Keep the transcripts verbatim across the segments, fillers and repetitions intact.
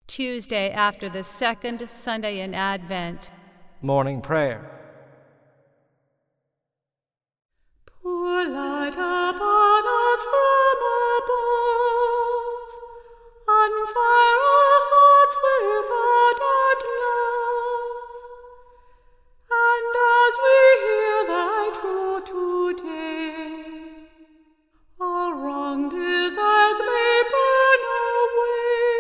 Tuesday after the second Sunday in Advent. Morning Prayer. Pour light upon us from above, unfire our hearts with ardent love, and as we hear thy truth today, all wrong desires may burn away.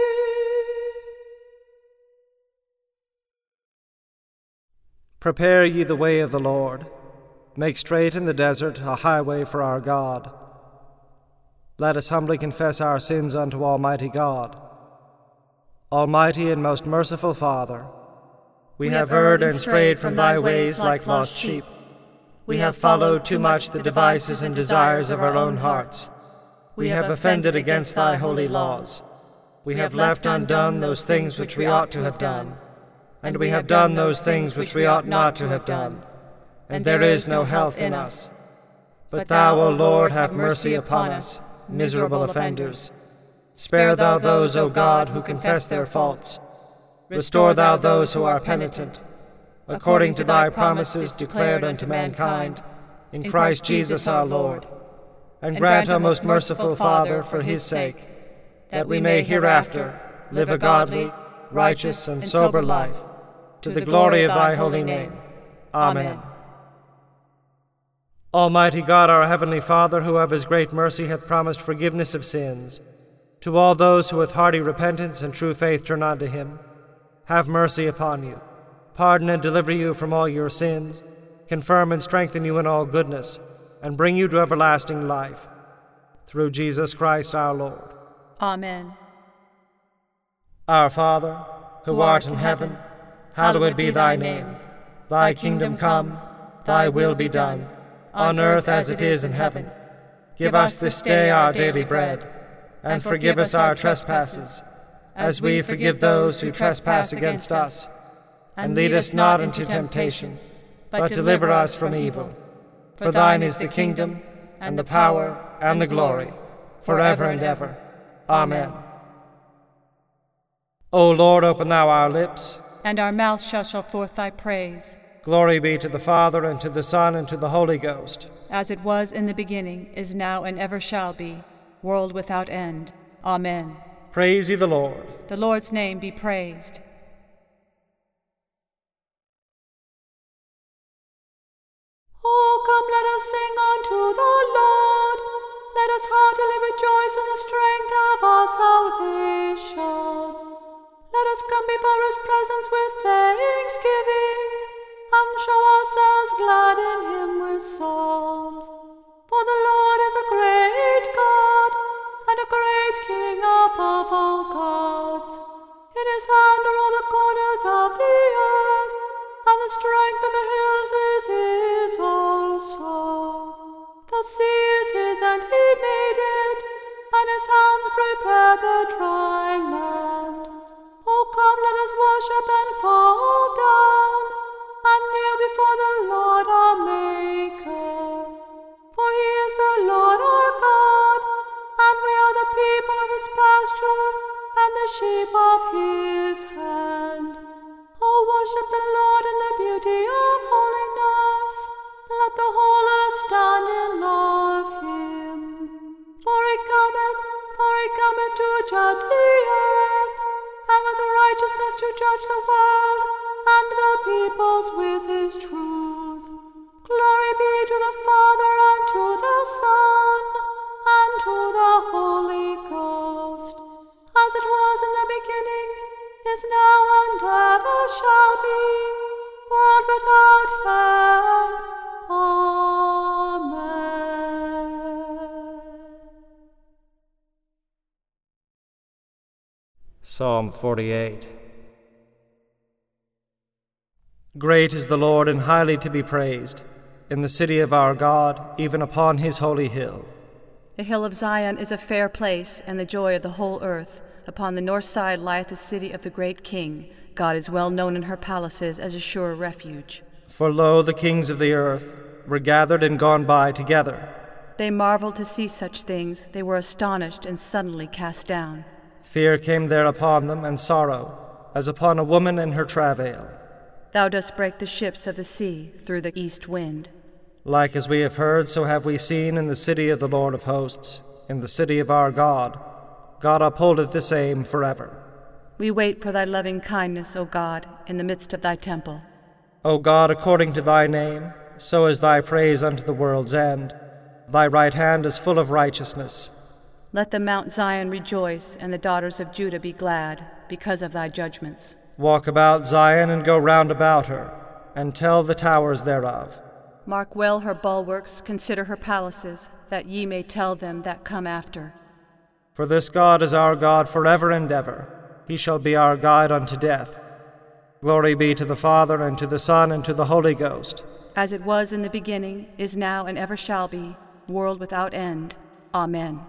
Prepare ye the way of the Lord. Make straight in the desert a highway for our God. Let us humbly confess our sins unto Almighty God. Almighty and most merciful Father, we, we have erred and strayed from thy ways like lost sheep. We have followed too much the devices and desires of our own hearts. We have offended against thy holy laws. We have left undone those things which we ought to have done, and we have done those things which we ought not to have done. And there is no health in us. But thou, O Lord, have mercy upon us, miserable offenders. Spare thou those, O God, who confess their faults. Restore thou those who are penitent, according to thy promises declared unto mankind, in Christ Jesus our Lord. And grant, O most merciful Father, for his sake, that we may hereafter live a godly, righteous, and sober life, to the glory of thy holy name. Amen. Almighty God, our heavenly Father, who of his great mercy hath promised forgiveness of sins, to all those who with hearty repentance and true faith turn unto him, have mercy upon you, pardon and deliver you from all your sins, confirm and strengthen you in all goodness, and bring you to everlasting life. Through Jesus Christ our Lord. Amen. Our Father, who art in heaven, hallowed be thy name. Thy kingdom come, thy will be done, on earth as it is in heaven. Give us this day our daily bread, and forgive us our trespasses, as we forgive those who trespass against us. And lead us not into temptation, but deliver us from evil. For thine is the kingdom, and the power, and the glory, forever and ever. Amen. O Lord, open thou our lips, and our mouth shall show forth thy praise. Glory be to the Father, and to the Son, and to the Holy Ghost. As it was in the beginning, is now, and ever shall be, world without end. Amen. Praise ye the Lord. The Lord's name be praised. Oh, come, let us sing unto the Lord. Let us heartily rejoice in the strength of our salvation. Let us come before his presence with thanksgiving, and show ourselves glad in him with psalms. For the Lord is a great God, and a great King above all gods. In his hand are all the corners of the earth, and the strength of the hills is his also. The sea is his, and he made it, and his hands prepared the dry land. Oh, come, let us worship and fall down, and kneel before the Lord our Maker. For he is the Lord our God, and we are the people of his pasture, and the sheep of his hand. Oh, worship the Lord in the beauty of holiness. Let the whole earth stand in awe of him. For he cometh, for he cometh to judge the earth, and with righteousness to judge the world, and the peoples with his truth. Glory be to the Father, and to the Son, and to the Holy Ghost, as it was in the beginning, is now, and ever shall be, world without end. Amen. Psalm forty-eight. Great is the Lord, and highly to be praised, in the city of our God, even upon his holy hill. The hill of Zion is a fair place, and the joy of the whole earth. Upon the north side lieth the city of the great King. God is well known in her palaces as a sure refuge. For lo, the kings of the earth were gathered and gone by together. They marveled to see such things. They were astonished and suddenly cast down. Fear came there upon them, and sorrow, as upon a woman in her travail. Thou dost break the ships of the sea through the east wind. Like as we have heard, so have we seen in the city of the Lord of hosts, in the city of our God. God upholdeth the same forever. We wait for thy loving kindness, O God, in the midst of thy temple. O God, according to thy name, so is thy praise unto the world's end. Thy right hand is full of righteousness. Let the Mount Zion rejoice, and the daughters of Judah be glad, because of thy judgments. Walk about Zion, and go round about her, and tell the towers thereof. Mark well her bulwarks, consider her palaces, that ye may tell them that come after. For this God is our God forever and ever. He shall be our guide unto death. Glory be to the Father, and to the Son, and to the Holy Ghost. As it was in the beginning, is now, and ever shall be, world without end. Amen.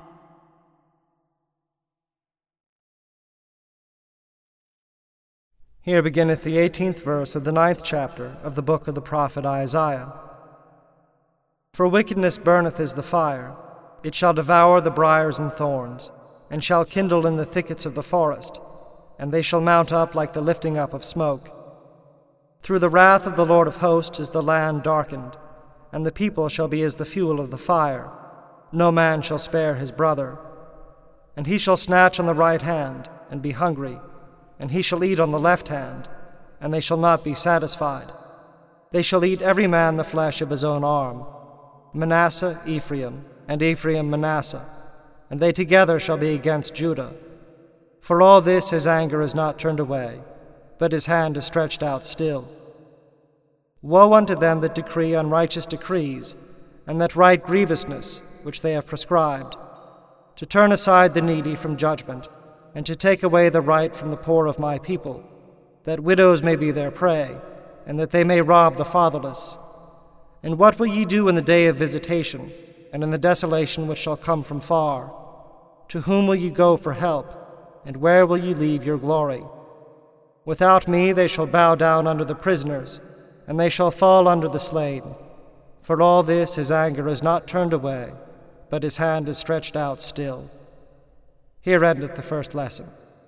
Here beginneth the eighteenth verse of the ninth chapter of the book of the prophet Isaiah. For wickedness burneth as the fire, it shall devour the briars and thorns, and shall kindle in the thickets of the forest, and they shall mount up like the lifting up of smoke. Through the wrath of the Lord of hosts is the land darkened, and the people shall be as the fuel of the fire. No man shall spare his brother. And he shall snatch on the right hand, and be hungry, and he shall eat on the left hand, and they shall not be satisfied. They shall eat every man the flesh of his own arm. Manasseh Ephraim, and Ephraim Manasseh, and they together shall be against Judah. For all this his anger is not turned away, but his hand is stretched out still. Woe unto them that decree unrighteous decrees, and that write grievousness which they have prescribed, to turn aside the needy from judgment, and to take away the right from the poor of my people, that widows may be their prey, and that they may rob the fatherless. And what will ye do in the day of visitation, and in the desolation which shall come from far? To whom will ye go for help, and where will ye leave your glory? Without me they shall bow down under the prisoners, and they shall fall under the slain. For all this his anger is not turned away, but his hand is stretched out still. Here endeth the first lesson.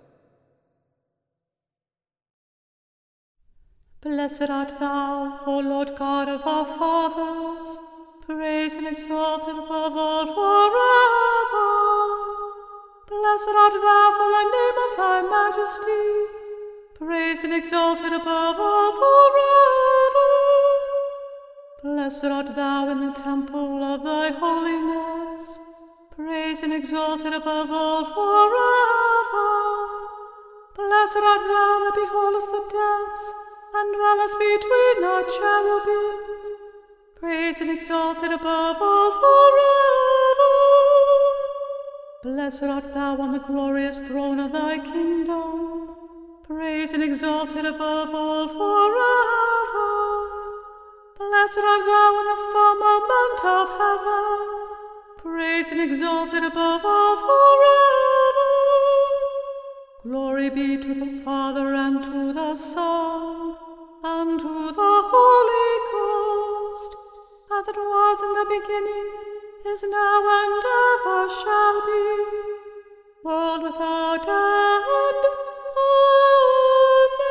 Blessed art thou, O Lord God of our fathers, praised and exalted above all forever. Blessed art thou for the name of thy majesty, praised and exalted above all forever. Blessed art thou in the temple of thy holiness, praised and exalted above all forever. Blessed art thou that beholdest the depths, and dwellest between the cherubim, praised and exalted above all forever. Blessed art thou on the glorious throne of thy kingdom, praised and exalted above all forever. Blessed art thou in the firmament of heaven, praised and exalted above all forever. Glory be to the Father, and to the Son, and to the Holy Ghost, as it was in the beginning, is now, and ever shall be, world without end. Amen.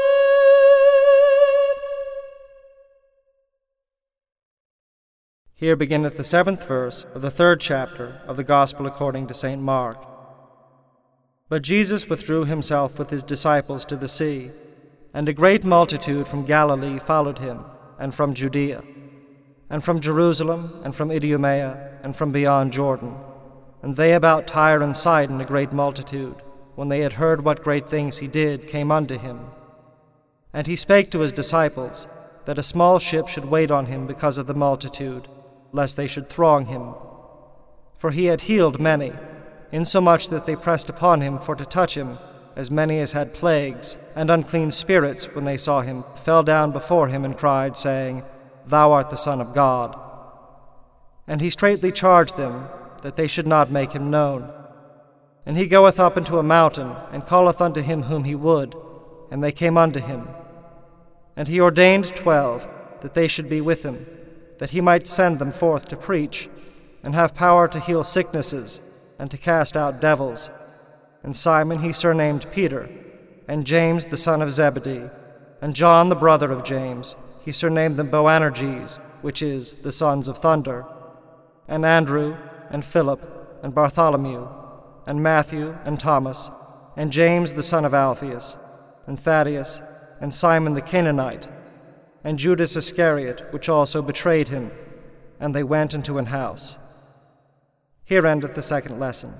Here beginneth the seventh verse of the third chapter of the Gospel according to Saint Mark. But Jesus withdrew himself with his disciples to the sea, and a great multitude from Galilee followed him, and from Judea, and from Jerusalem, and from Idumea, and from beyond Jordan, and they about Tyre and Sidon a great multitude, when they had heard what great things he did, came unto him. And he spake to his disciples, that a small ship should wait on him because of the multitude, lest they should throng him. For he had healed many, insomuch that they pressed upon him for to touch him, as many as had plagues, and unclean spirits, when they saw him, fell down before him and cried, saying, Thou art the Son of God. And he straitly charged them that they should not make him known. And he goeth up into a mountain, and calleth unto him whom he would, and they came unto him. And he ordained twelve, that they should be with him, that he might send them forth to preach, and have power to heal sicknesses, and to cast out devils. and Simon he surnamed Peter, and James the son of Zebedee, and John the brother of James, he surnamed them Boanerges, which is, the sons of thunder, and Andrew, and Philip, and Bartholomew, and Matthew, and Thomas, and James the son of Alphaeus, and Thaddeus, and Simon the Canaanite, and Judas Iscariot, which also betrayed him. And they went into an house. Here endeth the second lesson.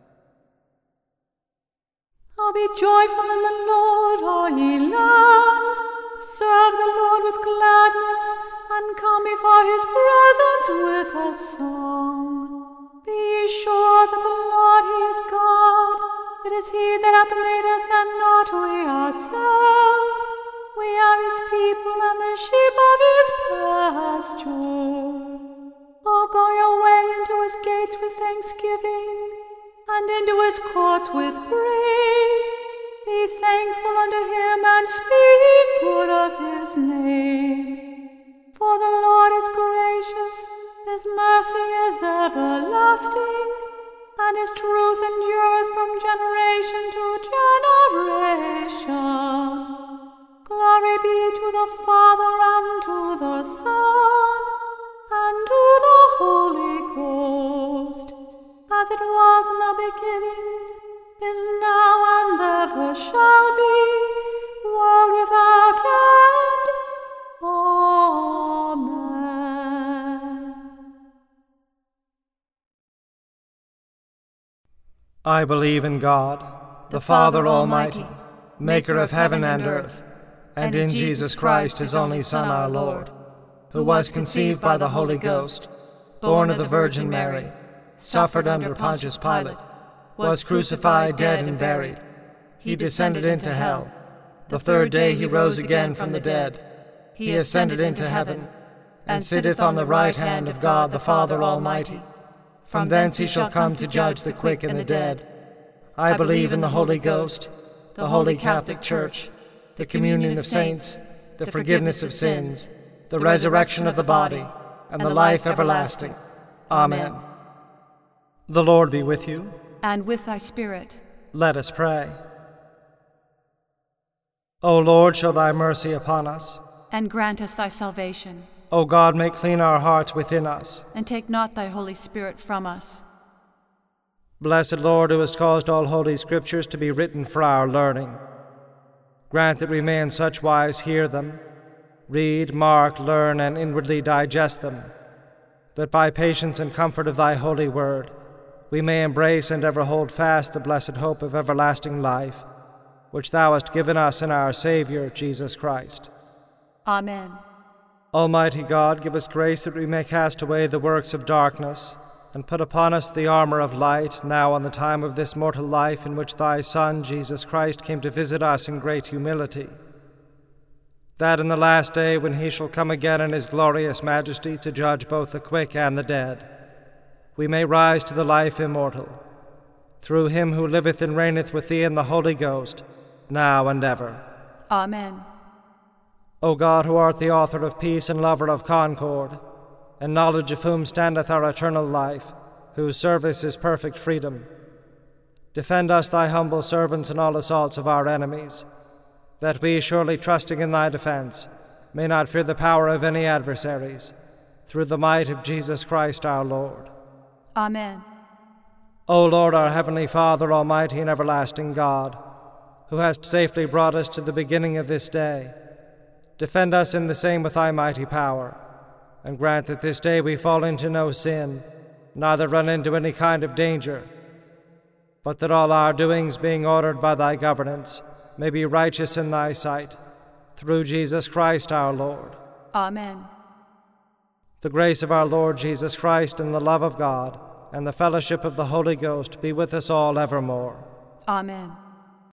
Oh, be joyful in the Lord, all ye lands. Serve the Lord with gladness, and come before his presence with a song. Be ye sure that the Lord, he is God. It is he that hath made us, and not we ourselves. We are his people, and the sheep of his pasture. Oh, go your way into his gates with thanksgiving, and into his courts with praise. Be thankful unto him, and speak good of his name. For the Lord is gracious, his mercy is everlasting, and his truth endureth from generation to generation. Glory be to the Father, and to the Son, and to the Holy Ghost, as it was in the beginning, is now, and ever shall be, world without end. Amen. I believe in God, the Father Almighty, maker of heaven and earth, and in Jesus Christ, his only Son, our Lord, who was conceived by the Holy Ghost, born of the Virgin Mary, suffered under Pontius Pilate, was crucified, dead, and buried. He descended into hell. The third day he rose again from the dead. He ascended into heaven, and sitteth on the right hand of God the Father Almighty. From thence he shall come to judge the quick and the dead. I believe in the Holy Ghost, the Holy Catholic Church, the communion of saints, the forgiveness of sins, the resurrection of the body, and the life everlasting. Amen. The Lord be with you. And with thy spirit. Let us pray. O Lord, show thy mercy upon us. And grant us thy salvation. O God, make clean our hearts within us. And take not thy Holy Spirit from us. Blessed Lord, who hast caused all holy scriptures to be written for our learning, grant that we may in such wise hear them, read, mark, learn, and inwardly digest them, that by patience and comfort of thy holy word we may embrace and ever hold fast the blessed hope of everlasting life, which thou hast given us in our Saviour, Jesus Christ. Amen. Almighty God, give us grace that we may cast away the works of darkness, and put upon us the armor of light, now in the time of this mortal life in which thy Son, Jesus Christ, came to visit us in great humility, that in the last day, when he shall come again in his glorious majesty to judge both the quick and the dead, we may rise to the life immortal, through him who liveth and reigneth with thee in the Holy Ghost, now and ever. Amen. O God, who art the author of peace and lover of concord, in knowledge of whom standeth our eternal life, whose service is perfect freedom, defend us, thy humble servants, in all assaults of our enemies, that we, surely trusting in thy defense, may not fear the power of any adversaries, through the might of Jesus Christ our Lord. Amen. O Lord, our heavenly Father, almighty and everlasting God, who hast safely brought us to the beginning of this day, defend us in the same with thy mighty power, and grant that this day we fall into no sin, neither run into any kind of danger, but that all our doings, being ordered by thy governance, may be righteous in thy sight, through Jesus Christ our Lord. Amen. The grace of our Lord Jesus Christ, and the love of God, and the fellowship of the Holy Ghost be with us all evermore. Amen.